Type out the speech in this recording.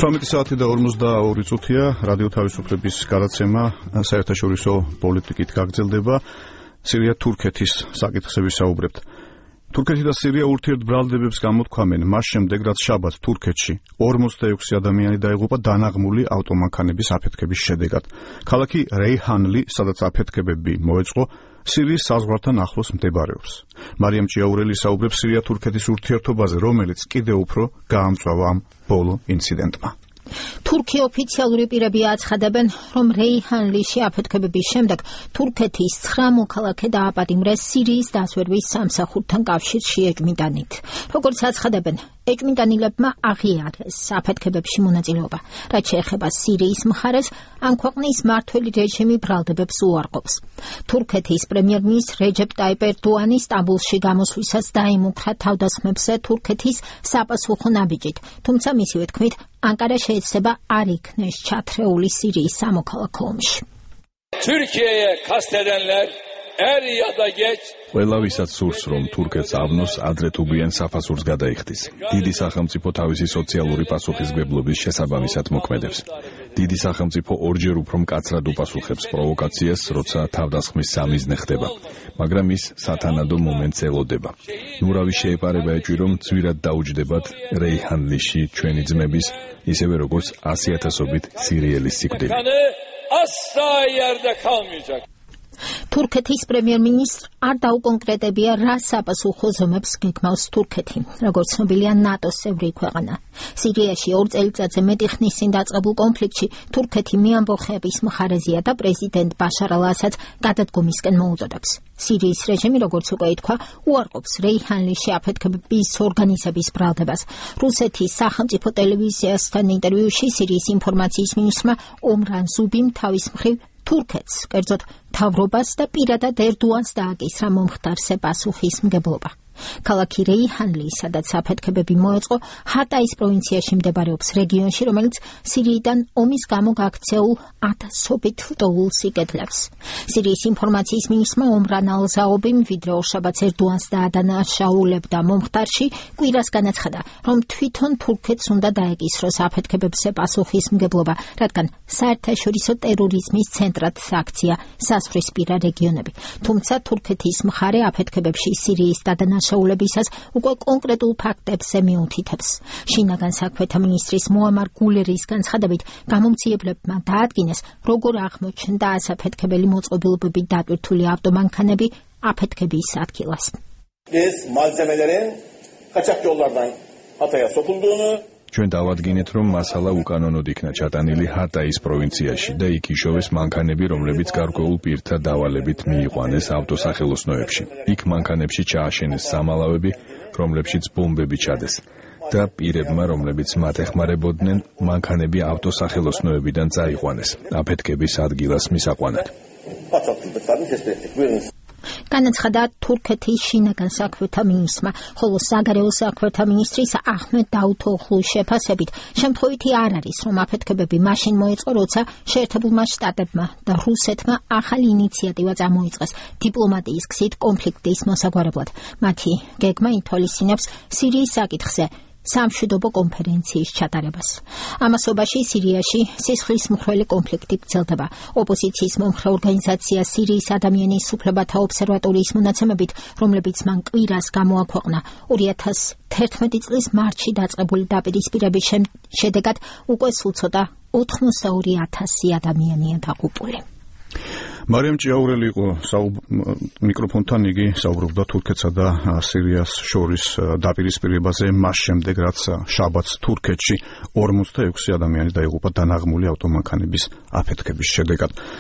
18 საათი და 42 წუთია რადიო თავისუფლების გადაცემა საერთაშორისო პოლიტიკით გაგრძელდება. სირია-თურქეთის საკითხზე ვისაუბრებთ. თურქეთი და სირია ურთიერთბრალდებებს გამოთქვამენ მას შემდეგ, რაც შაბათს თურქეთში 46 ადამიანი დაიღუპა დანაღმული ავტომანქანების აფეთქების შედეგად. ქალაქი რეიჰანლი, სადაც აფეთქებები მოეწყო, სირიის საზღვართან ახლოს მდებარეობს. მარიამ ჭიაურელი საუბრებს სირია-თურქეთის ურთიერთობაზე, რომელიც კიდევ უფრო გაამწვავა ამ ბოლო ინციდენტმა. თურქი ოფიციალური პირები აცხადებენ, რომ რეიჰანლიში აფეთქებების შემდეგ თურქეთის 9 მოქალაქე დააპატიმრეს სირიის დასვერვის სამსახურთან კავშირში ეჭვმიტანით. როგორც აცხადებენ, ეჭვმიტანილებმა აღიარეს აფეთქებებში მონაწილეობა. რაც შეეხება სირიის მხარეს, ამ ქვეყნის მმართველი რეჟიმი ბრალდებებს უარყოფს. თურქეთის პრემიერ-მინისტრ რეჯეპ ტაიპ ერდოანი სტამბოლში გამოსვლისას დაიმუქრა თავდასხმებზე თურქეთის საპასუხო ნაბიჯით, თუმცა მისივე თქმით, ანკარა შეიძლება არ იქნეს ჩათრეული სირიის სამოქალაქო ომში. Türkiye'ye kastedenler er ya da geç ყველა ვისაც სურს, რომ თურქეთს ავნოს, ადრე თუ გვიან საფასურს გადაიხდის. დიდი სახელმწიფო თავისი სოციალური პასუხისმგებლობის შესაბამისად მოქმედებს. დიდი სახელმწიფო ორჯერ უფრო მკაცრად უპასუხებს პროვოკაციას, როცა თავდასხმის სამიზნე ხდება, მაგრამ ის სათანადო მომენტს ელოდება. ნურავი შეეპარება ეჭვი, რომ ძვირად დაუჯდებათ რეიჰანლიში ჩვენი ძმების, ისევე როგორც 100,000-ობით სირიელის სიკვდილი. asla yerde kalmayacak. თურქეთის პრემიერ-მინისტრ არ დაუკონკრეტებია, რა საპასუხო ზომებს გეგმავს თურქეთი, როგორც ცნობილია ნატოს წევრი ქვეყანა. სირიაში 2 წელიწადზე მეტი ხნის წინ დაწყებულ კონფლიქტში თურქეთი მეამბოხეების მხარეზეა და პრეზიდენტ ბაშარ ალ-ასადს გადადგომისკენ მოუწოდებს. სირიის რეჟიმი, როგორც უკვე ითქვა, უარყოფს რეიჰანლიში აფეთქებების ორგანიზების ბრალდებას. რუსეთის სახელმწიფო ტელევიზიასთან ინტერვიუში სირიის ინფორმაციის მინისტრმა ომრან ზუბიმ თავის მხრივ თურქეთს, კერძოდ მთავრობას და პირადად ერდოანს დააკისრა მომხდარზე პასუხისმგებლობა. ქალაქი რეიჰანლი, სადაც აფეთქებები მოეწყო, ჰატაის პროვინციაში მდებარეობს რეგიონში, რომელიც სირიიდან ომის გამო გაქცეულ 1000-ობით ლტოლვილს იკეთლებს. სირიის ინფორმაციის მინისტრმა ომრან ალ-ზაობიმ ვიდრე ორშაბათს ერდოანს დაადანაშაულებდა მომხდარში, კვირას განაცხადა, რომ თვითონ თურქეთს უნდა დაეკისროს აფეთქებებზე პასუხისმგებლობა, რადგან საერთაშორისო ტერორიზმის ცენტრად აქცია საზღვრისპირა რეგიონები. თუმცა თურქეთის მხარე აფეთქებებში სირიის დადანაშაულებისას უკვე კონკრეტულ ფაქტებზე მიუთითებს. შინაგან საქმეთა მინისტრის მოამარ გულერის განცხადებით, გამომძიებლებმა დაადგინეს, როგორ აღმოჩნდა ასაფეთქებელი მოწყობილობებით დატვირთული ავტომანქანები აფეთქების ადგილას. Biz malzemelerin kaçak yollardan Hatay'a sokulduğunu ჩვენ დავადგინეთ, რომ მასალა უკანონოდ იქნა ჩატანილი ჰატაის პროვინციაში და იქ იშოვეს მანქანები, რომლებიც გარკვეულ პირთა დავალებით მიიყვანეს ავტოსახელოსნოებში. იქ მანქანებში ჩააშენეს სამალავები, რომლებშიც ბომბები ჩადეს. და პირებმა, რომლებიც მათ ეხმარებოდნენ, მანქანები ავტოსახელოსნოებიდან წაიყვანეს აფეთქების ადგილას მისაყვანად. განაცხადა თურქეთის შინაგან საქმეთა მინისტრმა, ხოლო საგარეო საქმეთა მინისტრის აჰმედ დაუთოღლუს შეფასებით, შემთხვევითი არ არის, რომ აფეთქებები მაშინ მოეწყო, როცა შეერთებულმა შტატებმა და რუსეთმა ახალი ინიციატივა წამოიწყეს დიპლომატიის გზით კონფლიქტის მოსაგვარებლად. მათი გეგმა ითვალისწინებს სირიის საკითხზე სამშვიდობო კონფერენციის ჩატარებას. ამასობაში სირიაში სისხლის მხოლოდ კონფლიქტი გრძელდება. ოპოზიციის მომხრე ორგანიზაცია სირიის ადამიანის უფლებათა ობსერვატორიის მონაცემებით, რომლებიც მან კვირას გამოაქვეყნა, 2011 წლის მარტში დაწყებული დაპირისპირების შედეგად უკვე სულ ცოტა 82,000 ადამიანია დაღუპული. მარიამ ჭიაურელი იყო მიკროფონთან, იგი საუბრობდა თურქეთსა და სირიას შორის დაპირისპირებაზე მას შემდეგ, რაც შაბათს თურქეთში 46 ადამიანი დაიღუპა დანაღმული ავტომანქანების აფეთქების შედეგად.